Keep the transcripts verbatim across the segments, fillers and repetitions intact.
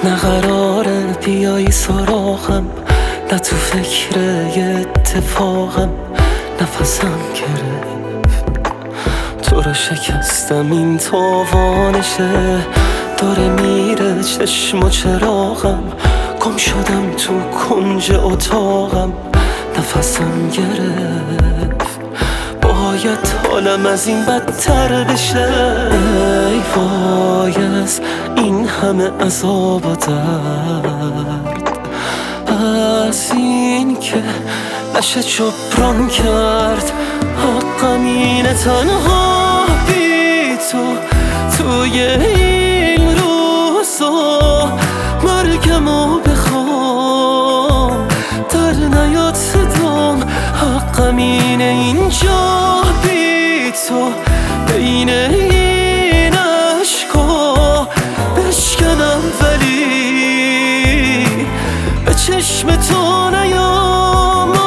نه قراره بیایی سراغم، نه تو فکر یه اتفاقم. نفسم گرفت تو رو شکستم، این تاوانشه داره میره چشم و چراغم. گم شدم تو کنج اتاقم، نفسم گرفت باید حالم از این بدتر بشه. ای وای از این همه عذاب و درد، از این که نشه جبران کرد. حقم اینه تنها بی تو توی این روزا مرگمو بخوام، در نیاد صدام. حقم اینه اینجا بی تو بین این عشقا بشکنم، ولی به چشم تو نیام.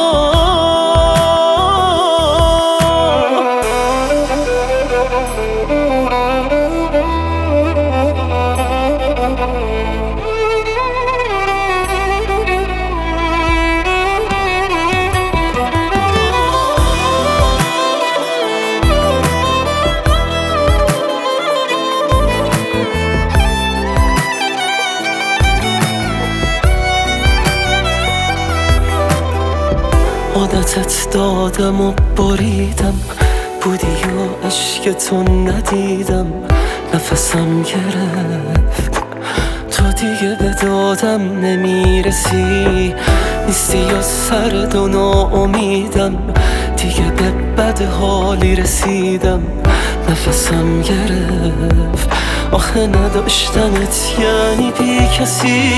عادتت دادم و بریدم، بودی و عشق تو ندیدم. نفسم گرفت تو دیگه به دادم نمیرسی، نیستی یا سرد و ناامیدم. دیگه به بد حالی رسیدم، نفسم گرفت. آخه نداشتنت یعنی بی کسی.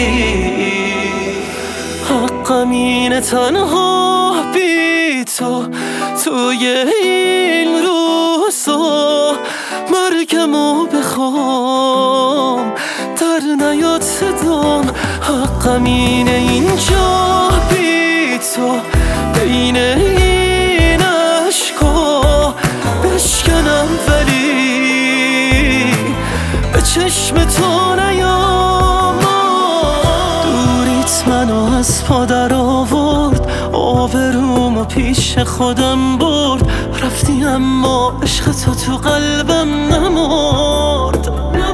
حقم اینه تنها بی تو توی این روزا مرگمو بخوام، در نیاد صدام. حقم اینه اینجا بی تو بین این عشقا بشکنم، ولی به چشم تو نیام. دوریت منو از پا در آورد، آبرومو پیش خودم برد. رفتی اما عشق تو تو قلبم نمرد.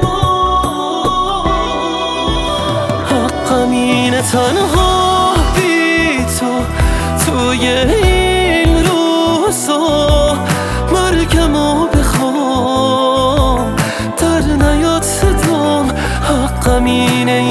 حقم اینه تنها بی تو توی این روزا مرگمو بخوام، در نیاد صدام. حقم اینه